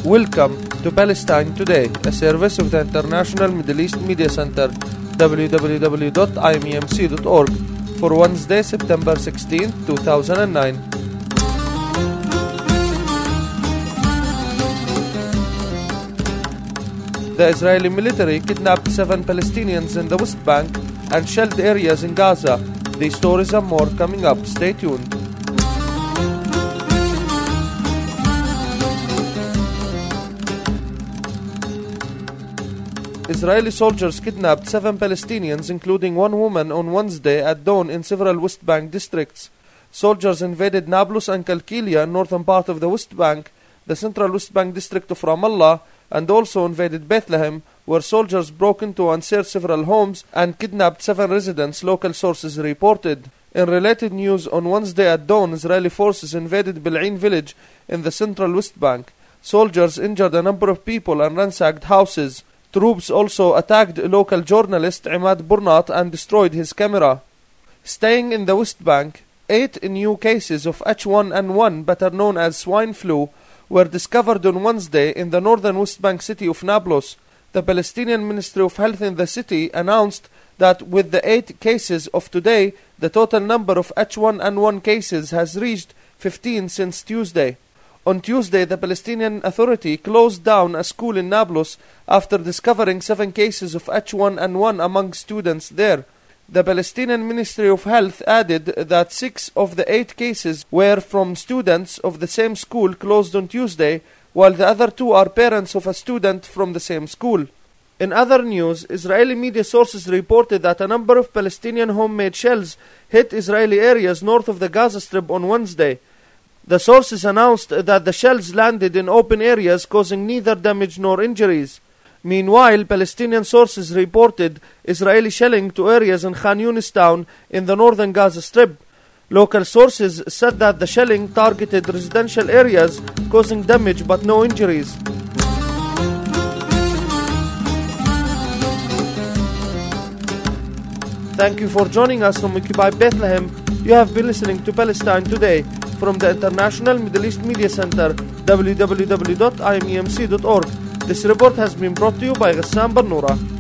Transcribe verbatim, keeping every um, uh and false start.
Welcome to Palestine Today, a service of the International Middle East Media Center, w w w dot i m e m c dot org, for Wednesday, September sixteenth, two thousand nine. The Israeli military kidnapped seven Palestinians in the West Bank and shelled areas in Gaza. These stories and more coming up. Stay tuned. Israeli soldiers kidnapped seven Palestinians, including one woman, on Wednesday at dawn in several West Bank districts. Soldiers invaded Nablus and Kalkilia, northern part of the West Bank, the central West Bank district of Ramallah, and also invaded Bethlehem, where soldiers broke into and searched several homes and kidnapped seven residents, local sources reported. In related news, on Wednesday at dawn, Israeli forces invaded Bil'in village in the central West Bank. Soldiers injured a number of people and ransacked houses. Troops also attacked a local journalist, Imad Burnat, and destroyed his camera. Staying in the West Bank, eight new cases of H one N one, better known as swine flu, were discovered on Wednesday in the northern West Bank city of Nablus. The Palestinian Ministry of Health in the city announced that with the eight cases of today, the total number of H one N one cases has reached fifteen since Tuesday. On Tuesday, the Palestinian Authority closed down a school in Nablus after discovering seven cases of H one N one among students there. The Palestinian Ministry of Health added that six of the eight cases were from students of the same school closed on Tuesday, while the other two are parents of a student from the same school. In other news, Israeli media sources reported that a number of Palestinian homemade shells hit Israeli areas north of the Gaza Strip on Wednesday. The sources announced that the shells landed in open areas, causing neither damage nor injuries. Meanwhile, Palestinian sources reported Israeli shelling to areas in Khan Yunis town in the northern Gaza Strip. Local sources said that the shelling targeted residential areas, causing damage but no injuries. Thank you for joining us from Occupy Bethlehem. You have been listening to Palestine Today from the International Middle East Media Center, w w w dot i m e m c dot org. This report has been brought to you by Ghassan Barnoura.